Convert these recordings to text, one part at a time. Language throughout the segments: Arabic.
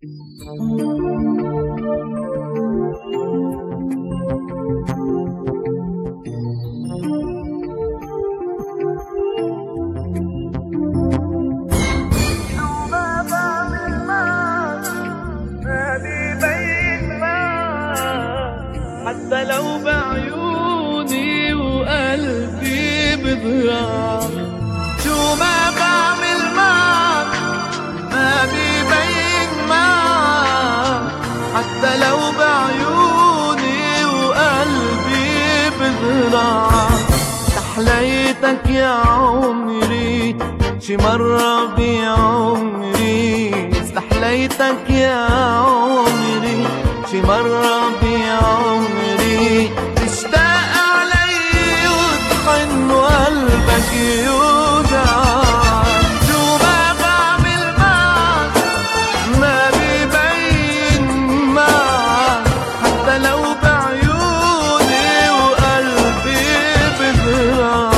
حتى لو بعيوني وقلبي بضياع، شو ما بعمل معك ما بيبين معك. حتى لو بعيوني وقلبي بضياع، استحليتك يا عمري شي مرة بعمري. استحليتك يا عمري شي مرة بعمري. تشتاق علي وتحن وقلبك يوجع، شو ما بعمل معك ما بيبين معك. حتى لو بعيوني وقلبي بضياع.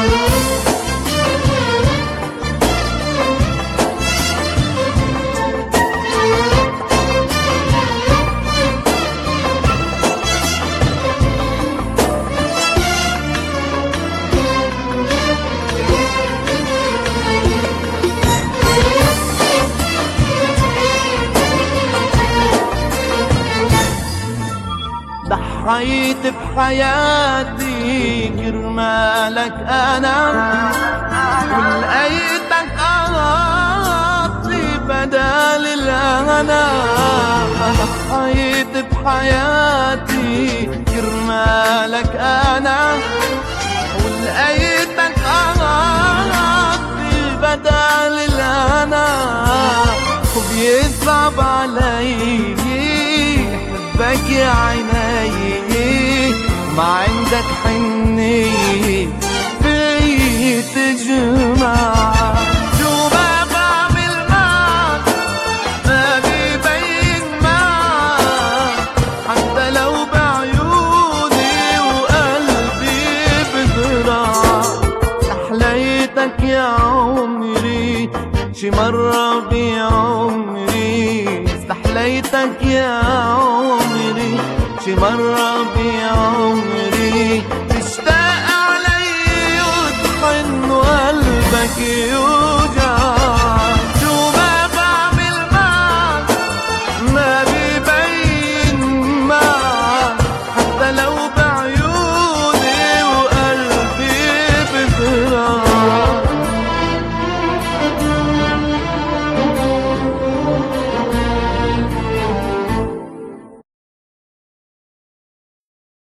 ضحيت بحياتي كرمالك أنا، ولقيتك أعطي بدال الأنا. ضحيت بحياتي كرمالك أنا، ولقيتك أعطي بدال الأنا. وبيصعب علي حبك يا عيني، ما عندك حنية في تجمع. شو ما بعمل معك ما بيبين معك. حتى لو بعيوني وقلبي بضياع. استحليتك يا عمري شي مرة بعمري. استحليتك يا عمري شي مرة بعمري.